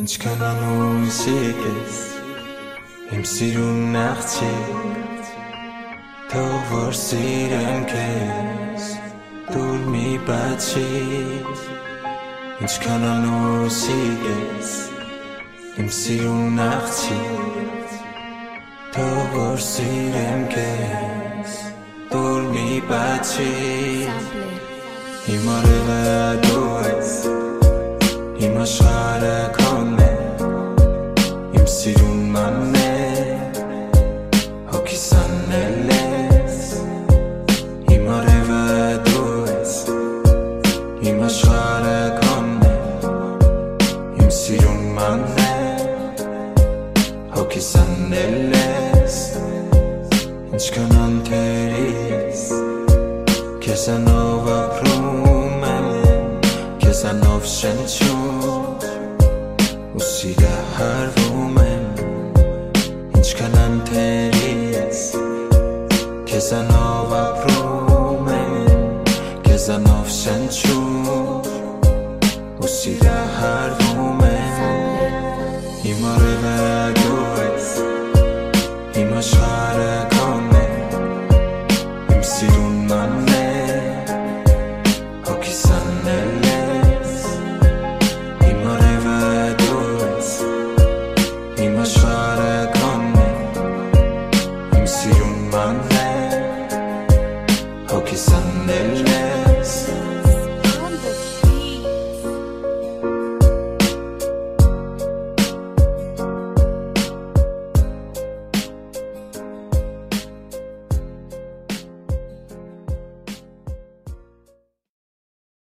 Ինչքան անուսիկ Իմ սիրուն աղջիկ Թող որ սիրեմ քեզ Դուր մի բացիկ Ինչքան անուսիկ Իմ սիրուն աղջիկ Թող որ սիրեմ քեզ Դուր մի բացիկ Իմ արևը դու ես Իմ աշխարհը քոն է Իմ սիրուն մանն է Հոգիս անել ես Իմ արևը դու ես Իմ աշխարհը քոն է Իմ սիրուն մանն է Հոգիս անել ես Ինչքան անթերի ես Քեզանով ապրում եմ Քեզանով շնչում ու սիրահարվում եմ Ինչքան անթերի ես Քեզանով